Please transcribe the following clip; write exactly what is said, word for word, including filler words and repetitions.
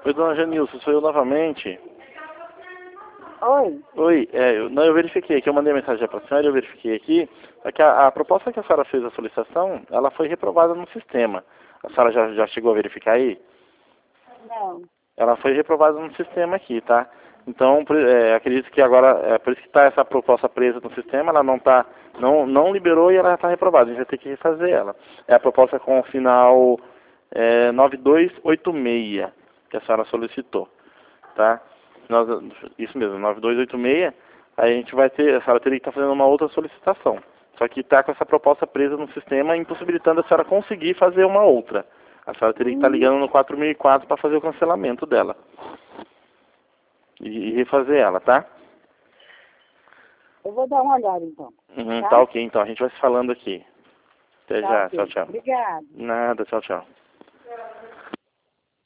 Oi, dona Janilson, sou eu novamente. Oi. Oi, é, eu, não, eu verifiquei aqui, eu mandei mensagem para a senhora, eu verifiquei aqui, é que a, a proposta que a senhora fez a solicitação, ela foi reprovada no sistema. A senhora já, já chegou a verificar aí? Não. Ela foi reprovada no sistema aqui, tá? Então, por- é, acredito que agora, é por isso que está essa proposta presa no sistema, ela não tá, não, não liberou e ela está reprovada, a gente vai ter que refazer ela. É a proposta com o final é, nove dois oito seis, que a senhora solicitou, tá? Nós, isso mesmo, nove dois oito seis, aí a gente vai ter, a senhora teria que estar fazendo uma outra solicitação. Só que está com essa proposta presa no sistema, impossibilitando a senhora conseguir fazer uma outra. A senhora teria que estar ligando no quatro mil e quatro para fazer o cancelamento dela. E, e refazer ela, tá? Eu vou dar uma olhada, então. Uhum, Tá? tá ok, então. A gente vai se falando aqui. Até Tá, já. ok. Tchau, tchau. Obrigada. Nada, tchau, tchau.